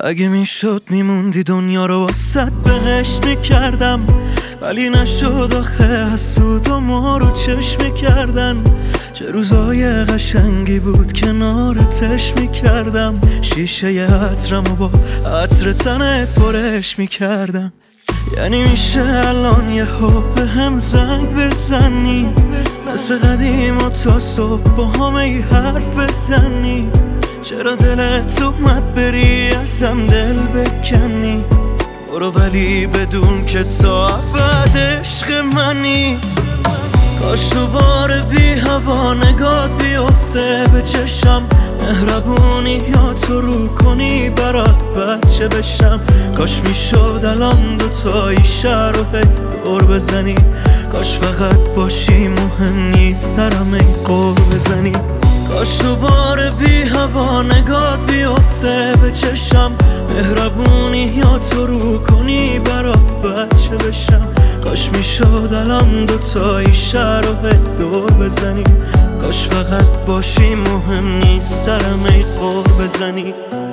اگه میشد میموندی دنیا رو واسط بهشت میکردم، ولی نشد آخه حسود و ما رو چشم میکردن. چه روزای قشنگی بود کنارتش میکردم، شیشه ی عطرم و با عطر تنت پرش میکردم. یعنی میشه الان یه به هم زنگ بزنی، مثل قدیم و تا صبح با همه حرف بزنی. چرا دلت اومد بری ازم دل بکنی؟ برو ولی بدون که تا ابد عشق منی. کاش دوباره بی هوا نگات بیفته به چشم، مهربونی یا تو رو کنی برات بچه بشم. کاش میشد الان دوتایی شهر رو دور بزنی، کاش فقط باشی مهم نیست سرم ای قور بزنی. کاش دوباره بی هوا نگات بیفته به چشم، مهربونی یا تو رو کنی برات بچه بشم. کاش میشد الان دوتایی شهر رو دور بزنیم، کاش فقط باشی مهم نیست سرم ای قور بزنی.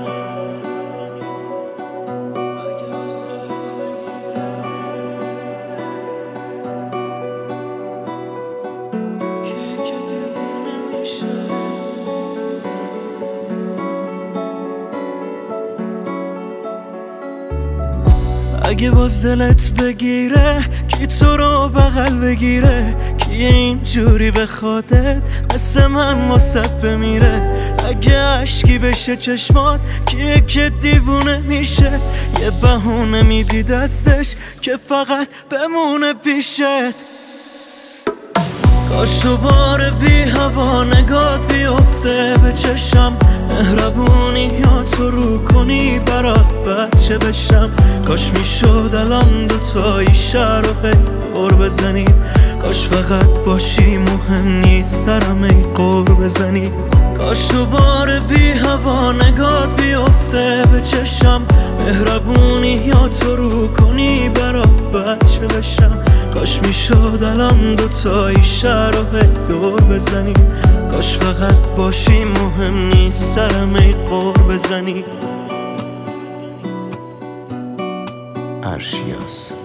اگه باز دلت بگیره کی تو رو بغل بگیره، کی اینجوری بخوادت مثل من واسط بمیره. اگه عشقی بشه چشمات کیه که دیوونه میشه، یه بهونه میدی دستش که فقط بمونه پیشت. کاش دوباره بی هوا نگات بیفته به چشم، مهربونی یا تو رو کنی برات بچه بشم. کاش میشد الان دوتایی شهر رو دور بزنیم، کاش فقط باشی مهم نیست سرم ای قور بزنی. کاش دوباره بی هوا نگات بیفته به چشم، مهربونی یا تو رو کنی برات بچه بشم. کاش میشد الان دوتایی شهر رو دور بزنیم، کاش فقط باشی مهم نیست سرم ای قور بزنی. عرشیاس